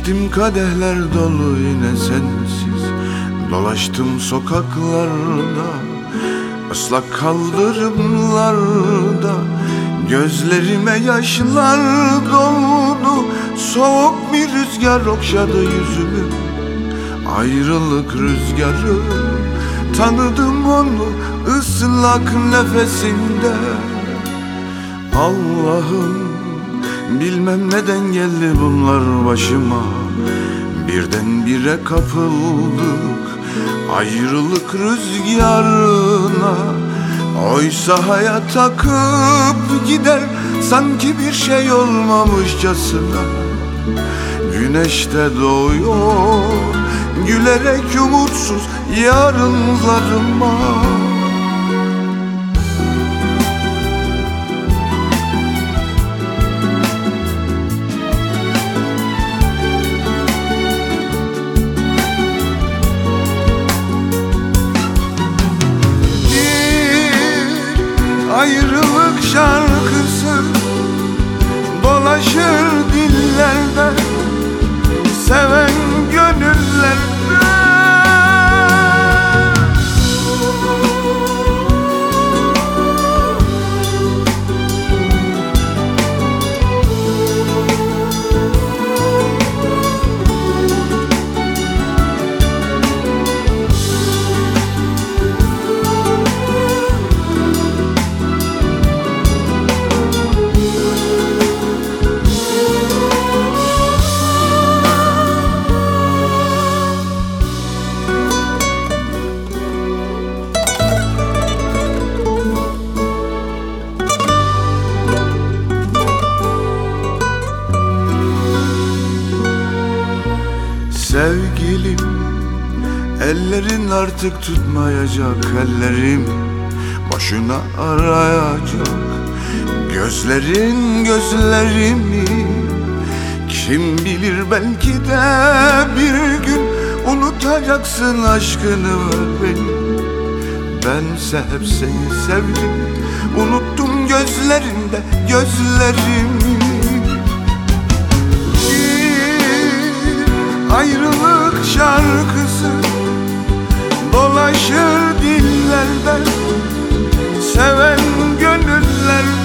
İçtim kadehler dolu yine sensiz, dolaştım sokaklarda, ıslak kaldırımlarda. Gözlerime yaşlar doldu, soğuk bir rüzgar okşadı yüzümü. Ayrılık rüzgarı, tanıdım onu ıslak nefesinde. Allah'ım, bilmem neden geldi bunlar başıma. Birdenbire kapıldık ayrılık rüzgarına. Oysa hayat akıp gider sanki bir şey olmamışçasına. Güneşte doğuyor gülerek umutsuz yarınlarıma. Ayrılık şarkısı dolaşır dillerde, seven gönüllerde. Sevgilim, ellerin artık tutmayacak ellerim, boşuna arayacak gözlerin gözlerimi. Kim bilir belki de bir gün unutacaksın aşkını benim. Bense hep seni sevdim, unuttum gözlerinde gözlerimi. Ayrılık şarkısı dolaşır dillerde, seven gönüllerde.